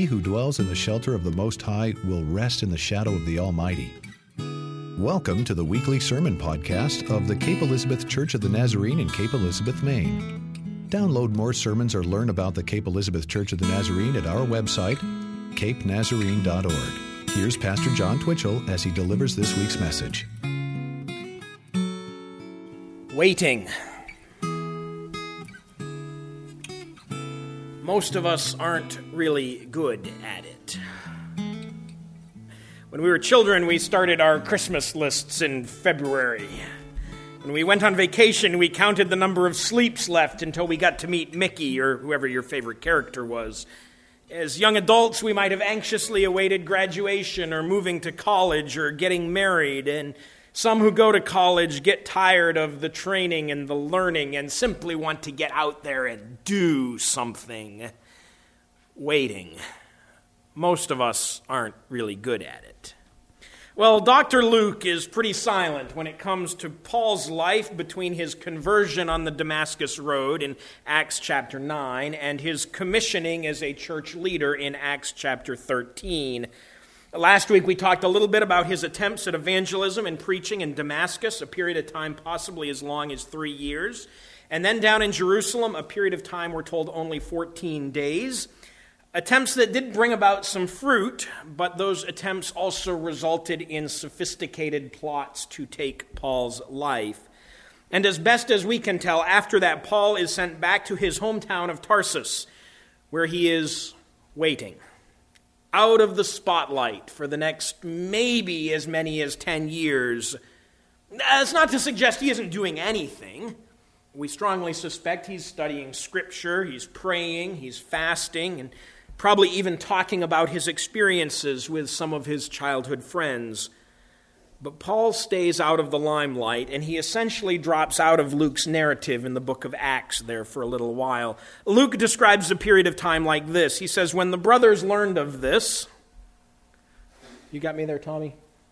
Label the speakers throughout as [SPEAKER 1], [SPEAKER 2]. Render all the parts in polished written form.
[SPEAKER 1] He who dwells in the shelter of the Most High will rest in the shadow of the Almighty. Welcome to the weekly sermon podcast of the Cape Elizabeth Church of the Nazarene in Cape Elizabeth, Maine. Download more sermons or learn about the Cape Elizabeth Church of the Nazarene at our website, capenazarene.org. Here's Pastor John Twitchell as he delivers this week's message.
[SPEAKER 2] Waiting. Most of us aren't really good at it. When we were children, we started our Christmas lists in February. When we went on vacation, we counted the number of sleeps left until we got to meet Mickey or whoever your favorite character was. As young adults, we might have anxiously awaited graduation or moving to college or getting married, and some who go to college get tired of the training and the learning and simply want to get out there and do something. Waiting. Most of us aren't really good at it. Well, Dr. Luke is pretty silent when it comes to Paul's life between his conversion on the Damascus Road in Acts chapter 9 and his commissioning as a church leader in Acts chapter 13. Last week we talked a little bit about his attempts at evangelism and preaching in Damascus, a period of time possibly as long as 3 years. And then down in Jerusalem, a period of time we're told only 14 days. Attempts that did bring about some fruit, but those attempts also resulted in sophisticated plots to take Paul's life. And as best as we can tell, after that, Paul is sent back to his hometown of Tarsus, where he is waiting, out of the spotlight for the next maybe as many as 10 years. That's not to suggest he isn't doing anything. We strongly suspect he's studying Scripture, he's praying, he's fasting, and probably even talking about his experiences with some of his childhood friends. But Paul stays out of the limelight, and he essentially drops out of Luke's narrative in the book of Acts there for a little while. Luke describes a period of time like this. He says, when the brothers learned of this... You got me there, Tommy?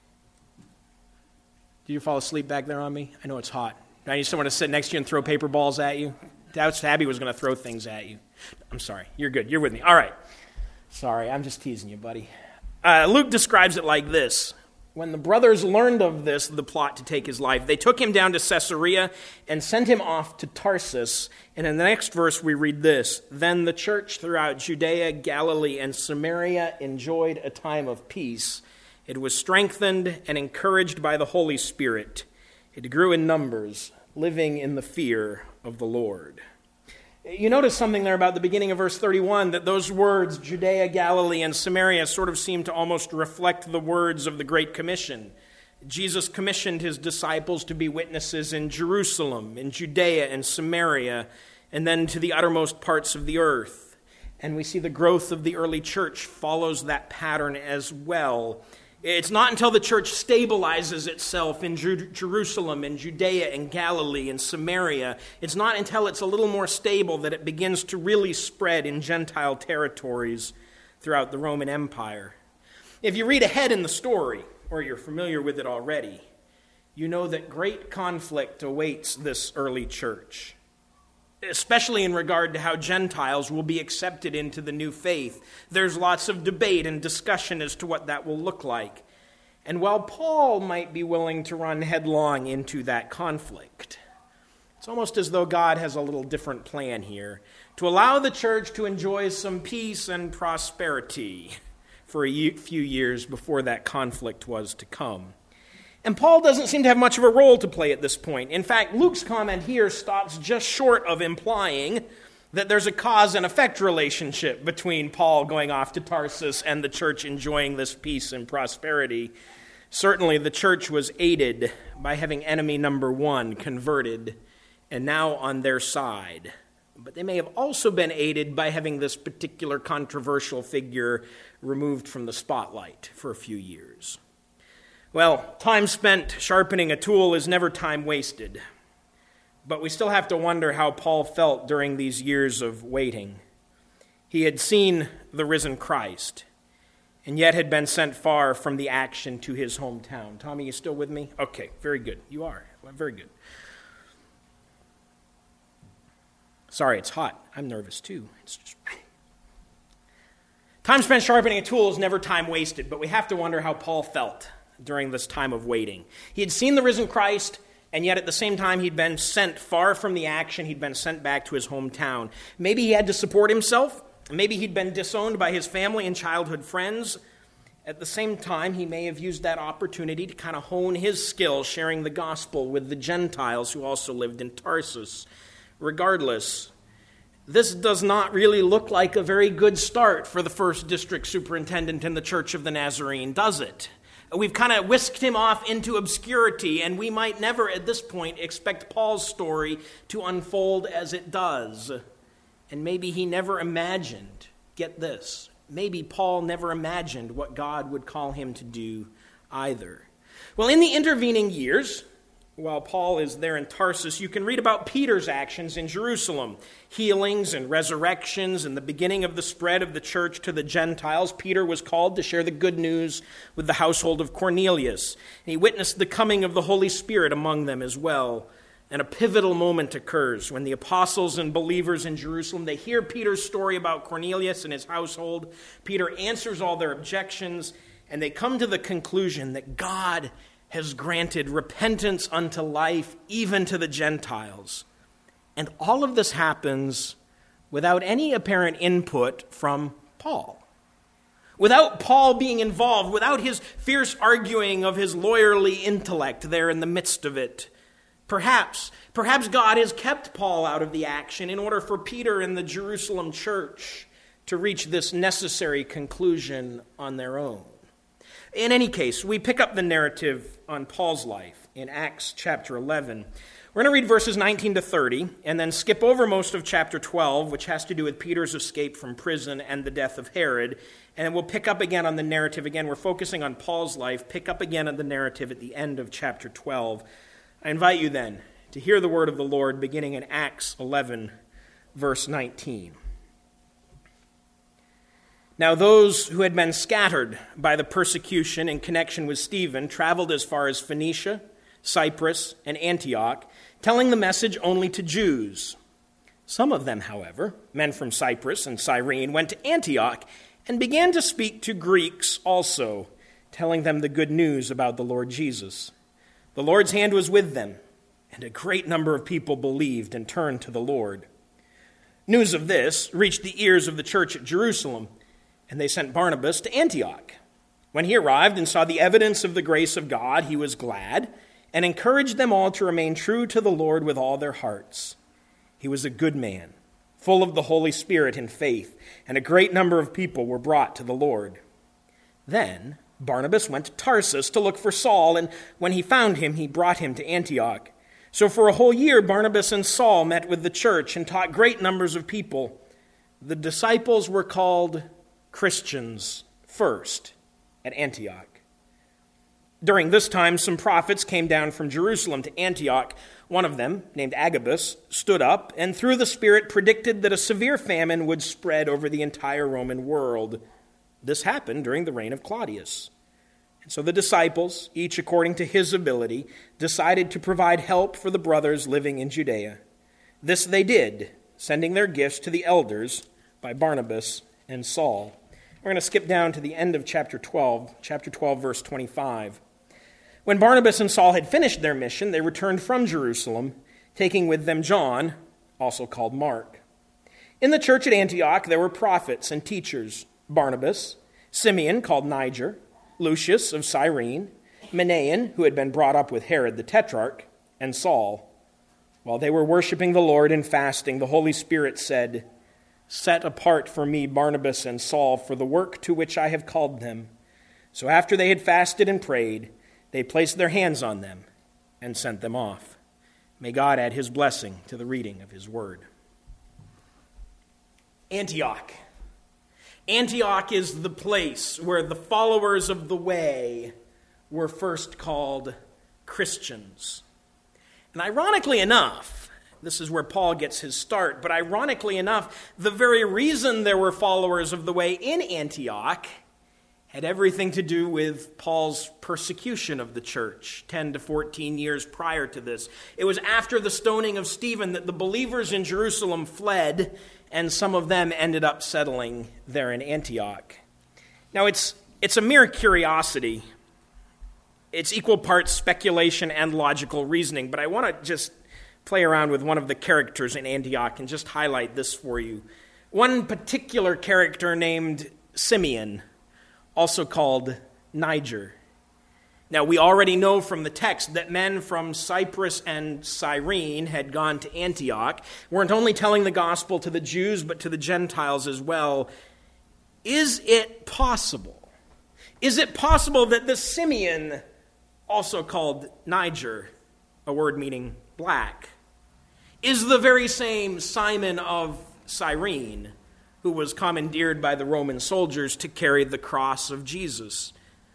[SPEAKER 2] Did you fall asleep back there on me? I know it's hot. I need someone to sit next to you and throw paper balls at you. Abby was going to throw things at you. I'm sorry. You're good. You're with me. All right. Sorry, I'm just teasing you, buddy. Luke describes it like this. When the brothers learned of this, the plot to take his life, they took him down to Caesarea and sent him off to Tarsus. And in the next verse, we read this. Then the church throughout Judea, Galilee, and Samaria enjoyed a time of peace. It was strengthened and encouraged by the Holy Spirit. It grew in numbers, living in the fear of the Lord. You notice something there about the beginning of verse 31, that those words, Judea, Galilee, and Samaria, sort of seem to almost reflect the words of the Great Commission. Jesus commissioned his disciples to be witnesses in Jerusalem, in Judea, and Samaria, and then to the uttermost parts of the earth. And we see the growth of the early church follows that pattern as well. It's not until the church stabilizes itself in Jerusalem and Judea and Galilee and Samaria, it's not until it's a little more stable that it begins to really spread in Gentile territories throughout the Roman Empire. If you read ahead in the story, or you're familiar with it already, you know that great conflict awaits this early church, especially in regard to how Gentiles will be accepted into the new faith. There's lots of debate and discussion as to what that will look like. And while Paul might be willing to run headlong into that conflict, it's almost as though God has a little different plan here, to allow the church to enjoy some peace and prosperity for a few years before that conflict was to come. And Paul doesn't seem to have much of a role to play at this point. In fact, Luke's comment here stops just short of implying that there's a cause and effect relationship between Paul going off to Tarsus and the church enjoying this peace and prosperity. Certainly, the church was aided by having enemy number one converted and now on their side. But they may have also been aided by having this particular controversial figure removed from the spotlight for a few years. Well, time spent sharpening a tool is never time wasted. But we still have to wonder how Paul felt during these years of waiting. He had seen the risen Christ, and yet had been sent far from the action to his hometown. Tommy, you still with me? Okay, very good. You are. Well, very good. Sorry, it's hot. I'm nervous too. It's just... Time spent sharpening a tool is never time wasted, but we have to wonder how Paul felt during this time of waiting. He had seen the risen Christ, and yet at the same time he'd been sent far from the action. He'd been sent back to his hometown. Maybe he had to support himself. Maybe he'd been disowned by his family and childhood friends. At the same time, he may have used that opportunity to kind of hone his skills, sharing the gospel with the Gentiles who also lived in Tarsus. Regardless, this does not really look like a very good start for the first district superintendent in the Church of the Nazarene, does it? We've kind of whisked him off into obscurity, and we might never at this point expect Paul's story to unfold as it does. And maybe he never imagined, get this, maybe Paul never imagined what God would call him to do either. Well, in the intervening years, while Paul is there in Tarsus, you can read about Peter's actions in Jerusalem, healings and resurrections and the beginning of the spread of the church to the Gentiles. Peter was called to share the good news with the household of Cornelius, and he witnessed the coming of the Holy Spirit among them as well. And a pivotal moment occurs when the apostles and believers in Jerusalem, they hear Peter's story about Cornelius and his household. Peter answers all their objections, and they come to the conclusion that God has granted repentance unto life, even to the Gentiles. And all of this happens without any apparent input from Paul. Without Paul being involved, without his fierce arguing of his lawyerly intellect there in the midst of it. Perhaps God has kept Paul out of the action in order for Peter and the Jerusalem church to reach this necessary conclusion on their own. In any case, we pick up the narrative on Paul's life in Acts chapter 11. We're going to read verses 19 to 30 and then skip over most of chapter 12, which has to do with Peter's escape from prison and the death of Herod. And then we'll pick up again on the narrative. Again, we're focusing on Paul's life. Pick up again on the narrative at the end of chapter 12. I invite you then to hear the word of the Lord beginning in Acts 11, verse 19. Now those who had been scattered by the persecution in connection with Stephen traveled as far as Phoenicia, Cyprus, and Antioch, telling the message only to Jews. Some of them, however, men from Cyprus and Cyrene, went to Antioch and began to speak to Greeks also, telling them the good news about the Lord Jesus. The Lord's hand was with them, and a great number of people believed and turned to the Lord. News of this reached the ears of the church at Jerusalem, and they sent Barnabas to Antioch. When he arrived and saw the evidence of the grace of God, he was glad and encouraged them all to remain true to the Lord with all their hearts. He was a good man, full of the Holy Spirit and faith, and a great number of people were brought to the Lord. Then Barnabas went to Tarsus to look for Saul, and when he found him, he brought him to Antioch. So for a whole year, Barnabas and Saul met with the church and taught great numbers of people. The disciples were called Christians first at Antioch. During this time, some prophets came down from Jerusalem to Antioch. One of them, named Agabus, stood up and through the Spirit predicted that a severe famine would spread over the entire Roman world. This happened during the reign of Claudius. And so the disciples, each according to his ability, decided to provide help for the brothers living in Judea. This they did, sending their gifts to the elders by Barnabas and Saul. We're going to skip down to the end of chapter 12, verse 25. When Barnabas and Saul had finished their mission, they returned from Jerusalem, taking with them John, also called Mark. In the church at Antioch, there were prophets and teachers: Barnabas, Simeon, called Niger, Lucius of Cyrene, Manaen, who had been brought up with Herod the Tetrarch, and Saul. While they were worshiping the Lord and fasting, the Holy Spirit said, "Set apart for me Barnabas and Saul for the work to which I have called them." So after they had fasted and prayed, they placed their hands on them and sent them off. May God add his blessing to the reading of his word. Antioch. Antioch is the place where the followers of the way were first called Christians. And ironically enough, this is where Paul gets his start, but ironically enough, the very reason there were followers of the way in Antioch had everything to do with Paul's persecution of the church 10 to 14 years prior to this. It was after the stoning of Stephen that the believers in Jerusalem fled, and some of them ended up settling there in Antioch. Now, it's a mere curiosity. It's equal parts speculation and logical reasoning, but I want to just play around with one of the characters in Antioch and just highlight this for you. One particular character named Simeon, also called Niger. Now, we already know from the text that men from Cyprus and Cyrene had gone to Antioch, weren't only telling the gospel to the Jews, but to the Gentiles as well. Is it possible? Is it possible that this Simeon, also called Niger, a word meaning black, is the very same Simon of Cyrene, who was commandeered by the Roman soldiers to carry the cross of Jesus?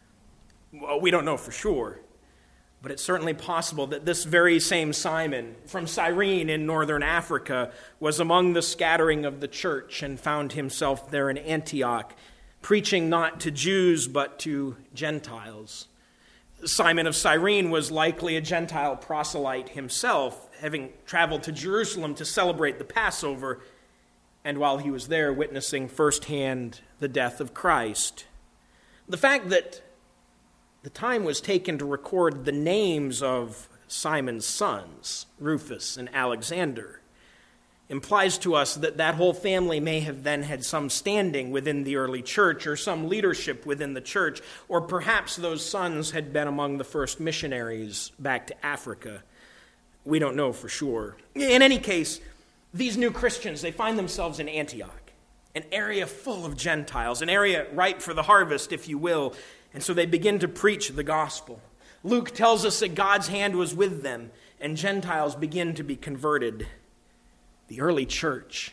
[SPEAKER 2] Well, we don't know for sure, but it's certainly possible that this very same Simon from Cyrene in northern Africa was among the scattering of the church and found himself there in Antioch, preaching not to Jews but to Gentiles. Simon of Cyrene was likely a Gentile proselyte himself, having traveled to Jerusalem to celebrate the Passover, and while he was there witnessing firsthand the death of Christ. The fact that the time was taken to record the names of Simon's sons, Rufus and Alexander, implies to us that that whole family may have then had some standing within the early church or some leadership within the church, or perhaps those sons had been among the first missionaries back to Africa. We don't know for sure. In any case, these new Christians, they find themselves in Antioch, an area full of Gentiles, an area ripe for the harvest, if you will, and so they begin to preach the gospel. Luke tells us that God's hand was with them, and Gentiles begin to be converted. The early church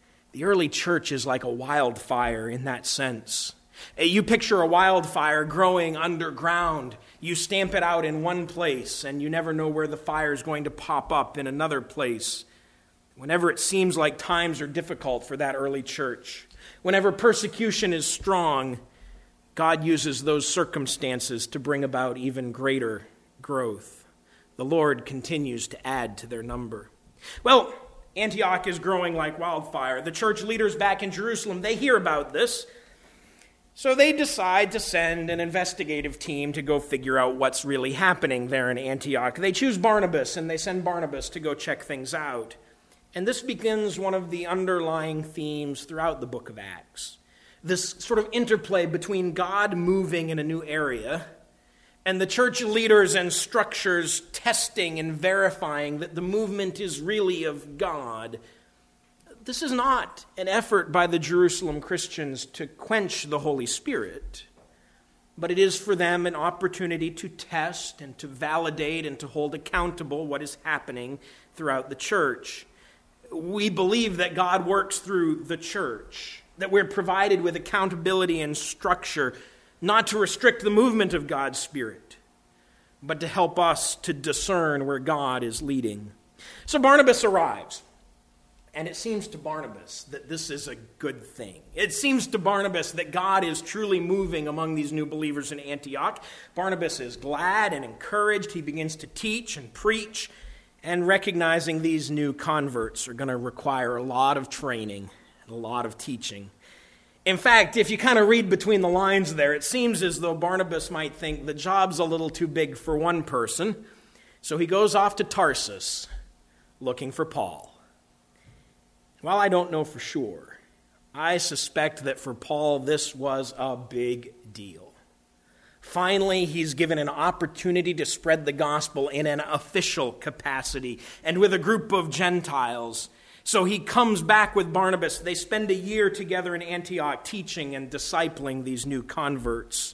[SPEAKER 2] is like a wildfire in that sense. You picture a wildfire growing underground. You stamp it out in one place, and you never know where the fire is going to pop up in another place. Whenever it seems like times are difficult for that early church, whenever persecution is strong, God uses those circumstances to bring about even greater growth. The Lord continues to add to their number. Well, Antioch is growing like wildfire. The church leaders back in Jerusalem, they hear about this. So they decide to send an investigative team to go figure out what's really happening there in Antioch. They choose Barnabas, and they send Barnabas to go check things out. And this begins one of the underlying themes throughout the book of Acts. This sort of interplay between God moving in a new area and the church leaders and structures testing and verifying that the movement is really of God. This is not an effort by the Jerusalem Christians to quench the Holy Spirit, but it is for them an opportunity to test and to validate and to hold accountable what is happening throughout the church. We believe that God works through the church, that we're provided with accountability and structure, not to restrict the movement of God's Spirit, but to help us to discern where God is leading. So Barnabas arrives, and it seems to Barnabas that this is a good thing. It seems to Barnabas that God is truly moving among these new believers in Antioch. Barnabas is glad and encouraged. He begins to teach and preach, and recognizing these new converts are going to require a lot of training and a lot of teaching. In fact, if you kind of read between the lines there, it seems as though Barnabas might think the job's a little too big for one person, so he goes off to Tarsus looking for Paul. While I don't know for sure, I suspect that for Paul this was a big deal. Finally, he's given an opportunity to spread the gospel in an official capacity and with a group of Gentiles. So he comes back with Barnabas. They spend a year together in Antioch teaching and discipling these new converts.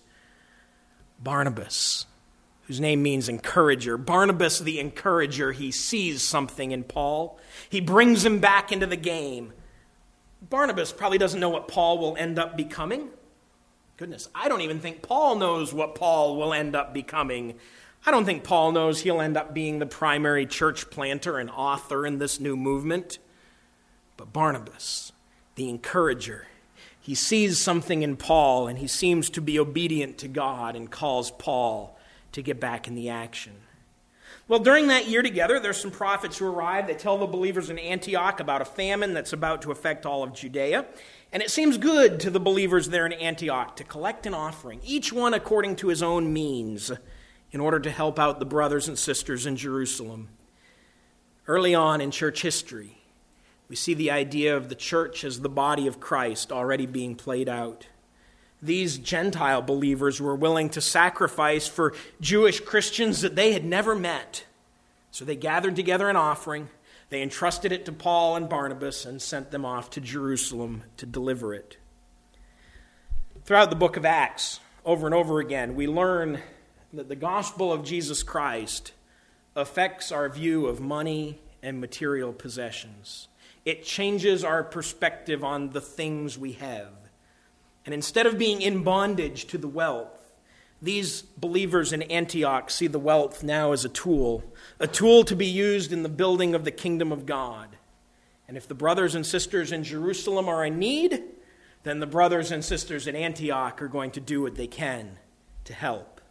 [SPEAKER 2] Barnabas, whose name means encourager. Barnabas the encourager, he sees something in Paul. He brings him back into the game. Barnabas probably doesn't know what Paul will end up becoming. Goodness, I don't even think Paul knows what Paul will end up becoming. I don't think Paul knows he'll end up being the primary church planter and author in this new movement. But Barnabas, the encourager, he sees something in Paul, and he seems to be obedient to God and calls Paul to get back in the action. Well, during that year together, there's some prophets who arrive. They tell the believers in Antioch about a famine that's about to affect all of Judea. And it seems good to the believers there in Antioch to collect an offering, each one according to his own means, in order to help out the brothers and sisters in Jerusalem. Early on in church history, we see the idea of the church as the body of Christ already being played out. These Gentile believers were willing to sacrifice for Jewish Christians that they had never met. So they gathered together an offering, they entrusted it to Paul and Barnabas, and sent them off to Jerusalem to deliver it. Throughout the book of Acts, over and over again, we learn that the gospel of Jesus Christ affects our view of money and material possessions. It changes our perspective on the things we have. And instead of being in bondage to the wealth, these believers in Antioch see the wealth now as a tool to be used in the building of the kingdom of God. And if the brothers and sisters in Jerusalem are in need, then the brothers and sisters in Antioch are going to do what they can to help.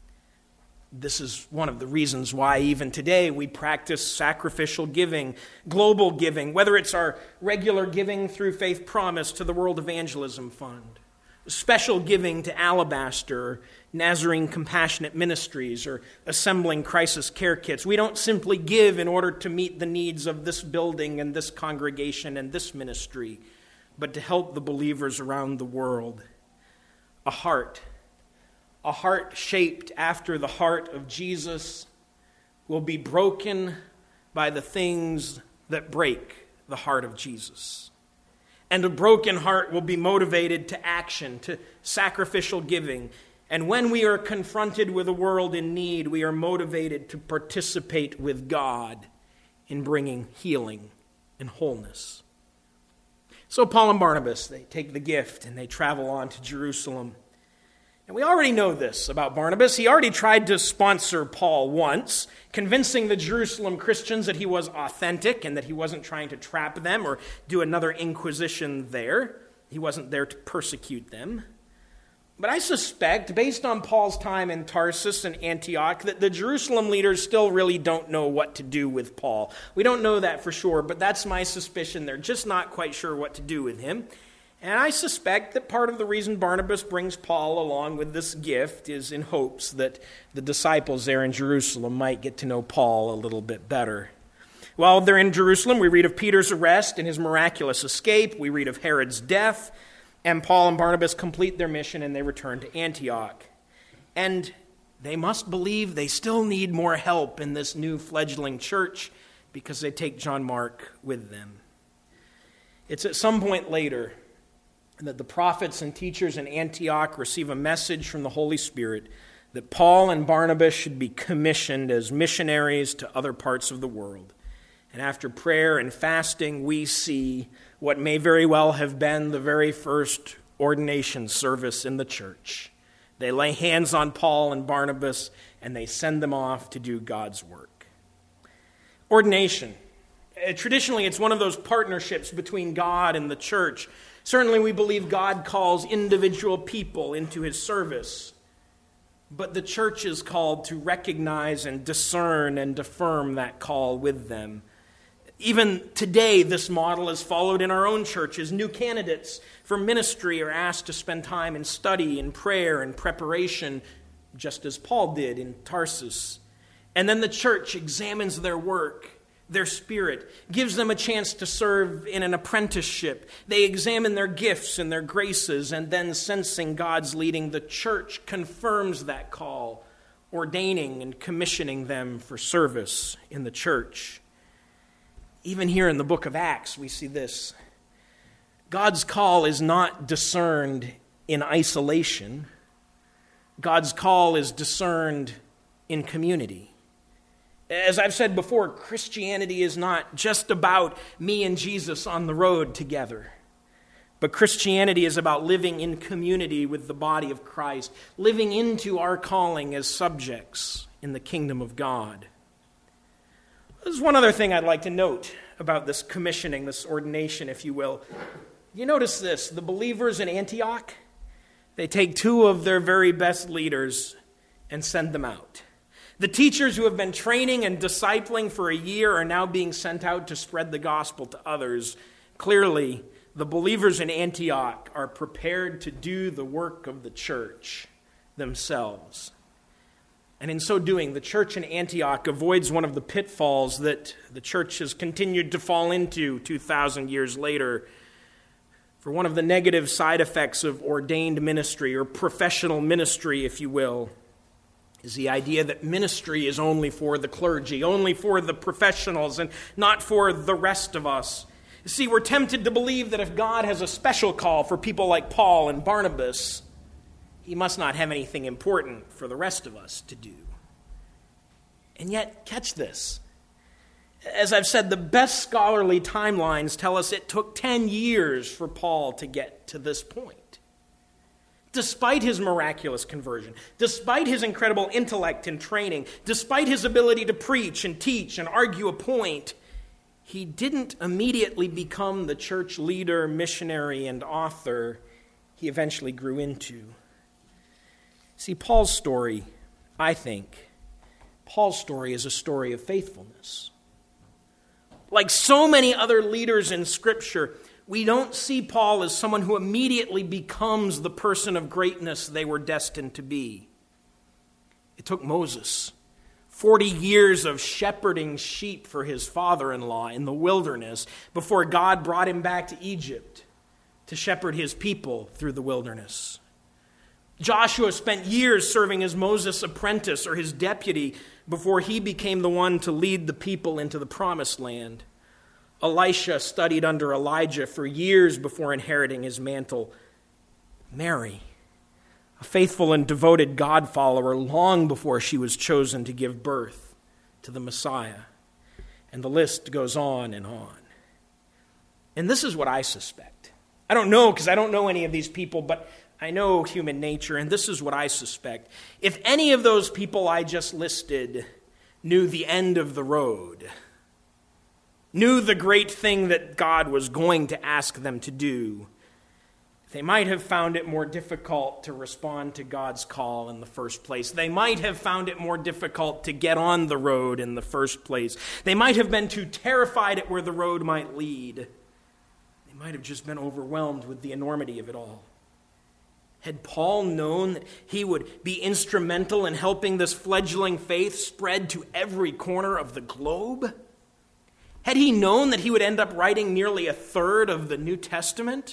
[SPEAKER 2] This is one of the reasons why even today we practice sacrificial giving, global giving, whether it's our regular giving through Faith Promise to the World Evangelism Fund, special giving to Alabaster, Nazarene Compassionate Ministries, or assembling crisis care kits. We don't simply give in order to meet the needs of this building and this congregation and this ministry, but to help the believers around the world. A heart shaped after the heart of Jesus will be broken by the things that break the heart of Jesus. And a broken heart will be motivated to action, to sacrificial giving. And when we are confronted with a world in need, we are motivated to participate with God in bringing healing and wholeness. So Paul and Barnabas, they take the gift and they travel on to Jerusalem. And we already know this about Barnabas. He already tried to sponsor Paul once, convincing the Jerusalem Christians that he was authentic and that he wasn't trying to trap them or do another inquisition there. He wasn't there to persecute them. But I suspect, based on Paul's time in Tarsus and Antioch, that the Jerusalem leaders still really don't know what to do with Paul. We don't know that for sure, but that's my suspicion. They're just not quite sure what to do with him. And I suspect that part of the reason Barnabas brings Paul along with this gift is in hopes that the disciples there in Jerusalem might get to know Paul a little bit better. While they're in Jerusalem, we read of Peter's arrest and his miraculous escape. We read of Herod's death. And Paul and Barnabas complete their mission and they return to Antioch. And they must believe they still need more help in this new fledgling church because they take John Mark with them. It's at some point later that the prophets and teachers in Antioch receive a message from the Holy Spirit that Paul and Barnabas should be commissioned as missionaries to other parts of the world. And after prayer and fasting, we see what may very well have been the very first ordination service in the church. They lay hands on Paul and Barnabas, and they send them off to do God's work. Ordination. Traditionally, it's one of those partnerships between God and the church. Certainly, we believe God calls individual people into his service, but the church is called to recognize and discern and affirm that call with them. Even today, this model is followed in our own churches. New candidates for ministry are asked to spend time in study and prayer and preparation, just as Paul did in Tarsus. And then the church examines their work, their spirit, gives them a chance to serve in an apprenticeship. They examine their gifts and their graces, and then, sensing God's leading, the church confirms that call, ordaining and commissioning them for service in the church. Even here in the book of Acts, we see this. God's call is not discerned in isolation. God's call is discerned in community. As I've said before, Christianity is not just about me and Jesus on the road together. But Christianity is about living in community with the body of Christ, living into our calling as subjects in the kingdom of God. There's one other thing I'd like to note about this commissioning, this ordination, if you will. You notice this, the believers in Antioch, they take two of their very best leaders and send them out. The teachers who have been training and discipling for a year are now being sent out to spread the gospel to others. Clearly, the believers in Antioch are prepared to do the work of the church themselves. And in so doing, the church in Antioch avoids one of the pitfalls that the church has continued to fall into 2,000 years later. For one of the negative side effects of ordained ministry, or professional ministry, if you will, is the idea that ministry is only for the clergy, only for the professionals, and not for the rest of us. You see, we're tempted to believe that if God has a special call for people like Paul and Barnabas, he must not have anything important for the rest of us to do. And yet, catch this. As I've said, the best scholarly timelines tell us it took 10 years for Paul to get to this point. Despite his miraculous conversion, despite his incredible intellect and training, despite his ability to preach and teach and argue a point, he didn't immediately become the church leader, missionary, and author he eventually grew into. See, Paul's story, I think, Paul's story is a story of faithfulness. Like so many other leaders in Scripture, we don't see Paul as someone who immediately becomes the person of greatness they were destined to be. It took Moses 40 years of shepherding sheep for his father-in-law in the wilderness before God brought him back to Egypt to shepherd his people through the wilderness. Joshua spent years serving as Moses' apprentice or his deputy before he became the one to lead the people into the promised land. Elisha studied under Elijah for years before inheriting his mantle. Mary, a faithful and devoted God follower, long before she was chosen to give birth to the Messiah. And the list goes on and on. And this is what I suspect. I don't know, because I don't know any of these people, but I know human nature, and this is what I suspect. If any of those people I just listed knew the end of the road, knew the great thing that God was going to ask them to do, they might have found it more difficult to respond to God's call in the first place. They might have found it more difficult to get on the road in the first place. They might have been too terrified at where the road might lead. They might have just been overwhelmed with the enormity of it all. Had Paul known that he would be instrumental in helping this fledgling faith spread to every corner of the globe? Had he known that he would end up writing nearly a third of the New Testament?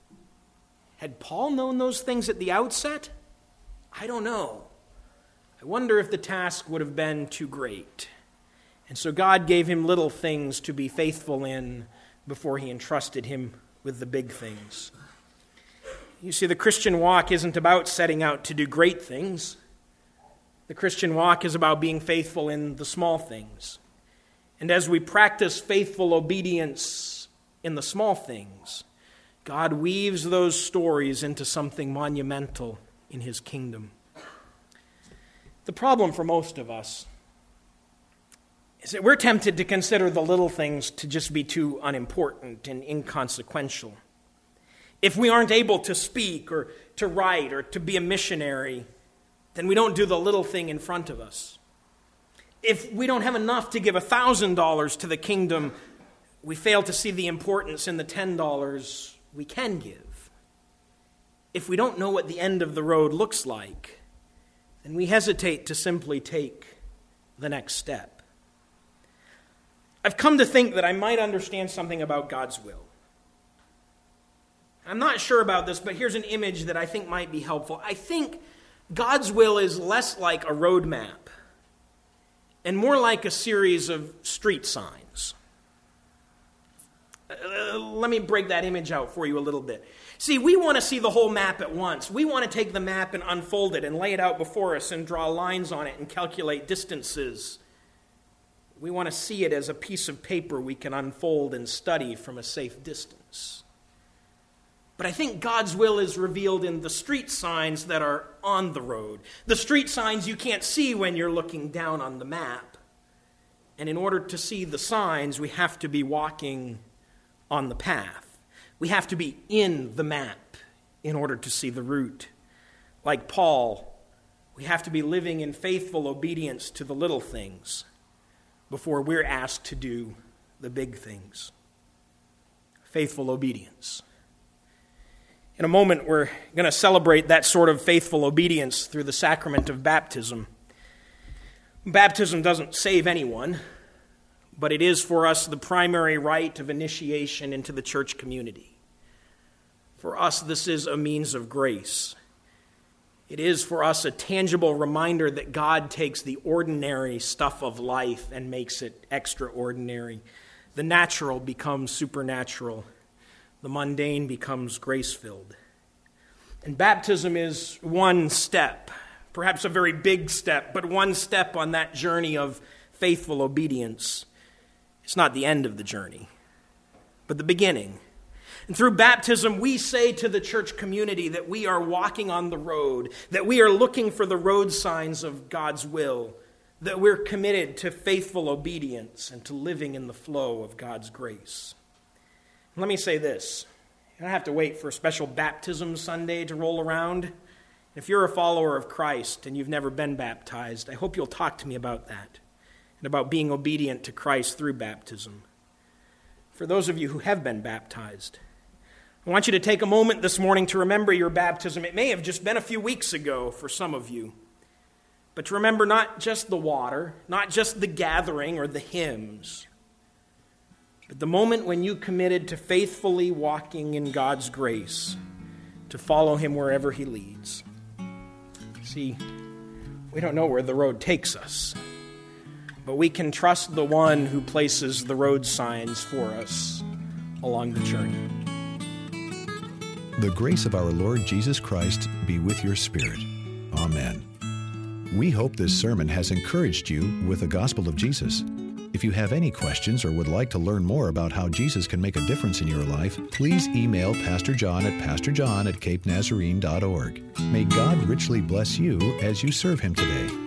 [SPEAKER 2] Had Paul known those things at the outset? I don't know. I wonder if the task would have been too great. And so God gave him little things to be faithful in before he entrusted him with the big things. You see, the Christian walk isn't about setting out to do great things. The Christian walk is about being faithful in the small things. And as we practice faithful obedience in the small things, God weaves those stories into something monumental in his kingdom. The problem for most of us is that we're tempted to consider the little things to just be too unimportant and inconsequential. If we aren't able to speak or to write or to be a missionary, then we don't do the little thing in front of us. If we don't have enough to give $1,000 to the kingdom, we fail to see the importance in the $10 we can give. If we don't know what the end of the road looks like, then we hesitate to simply take the next step. I've come to think that I might understand something about God's will. I'm not sure about this, but here's an image that I think might be helpful. I think God's will is less like a road map and more like a series of street signs. Let me break that image out for you a little bit. See, we want to see the whole map at once. We want to take the map and unfold it and lay it out before us and draw lines on it and calculate distances. We want to see it as a piece of paper we can unfold and study from a safe distance. But I think God's will is revealed in the street signs that are on the road. The street signs you can't see when you're looking down on the map. And in order to see the signs, we have to be walking on the path. We have to be in the map in order to see the route. Like Paul, we have to be living in faithful obedience to the little things before we're asked to do the big things. Faithful obedience. In a moment, we're going to celebrate that sort of faithful obedience through the sacrament of baptism. Baptism doesn't save anyone, but it is for us the primary rite of initiation into the church community. For us, this is a means of grace. It is for us a tangible reminder that God takes the ordinary stuff of life and makes it extraordinary. The natural becomes supernatural. The mundane becomes grace-filled. And baptism is one step, perhaps a very big step, but one step on that journey of faithful obedience. It's not the end of the journey, but the beginning. And through baptism, we say to the church community that we are walking on the road, that we are looking for the road signs of God's will, that we're committed to faithful obedience and to living in the flow of God's grace. And let me say this. You don't have to wait for a special baptism Sunday to roll around. If you're a follower of Christ and you've never been baptized, I hope you'll talk to me about that and about being obedient to Christ through baptism. For those of you who have been baptized, I want you to take a moment this morning to remember your baptism. It may have just been a few weeks ago for some of you. But to remember not just the water, not just the gathering or the hymns, but the moment when you committed to faithfully walking in God's grace, to follow Him wherever He leads. See, we don't know where the road takes us, but we can trust the one who places the road signs for us along the journey.
[SPEAKER 1] The grace of our Lord Jesus Christ be with your spirit. Amen. We hope this sermon has encouraged you with the gospel of Jesus. If you have any questions or would like to learn more about how Jesus can make a difference in your life, please email Pastor John at pastorjohn@capenazarene.org. May God richly bless you as you serve Him today.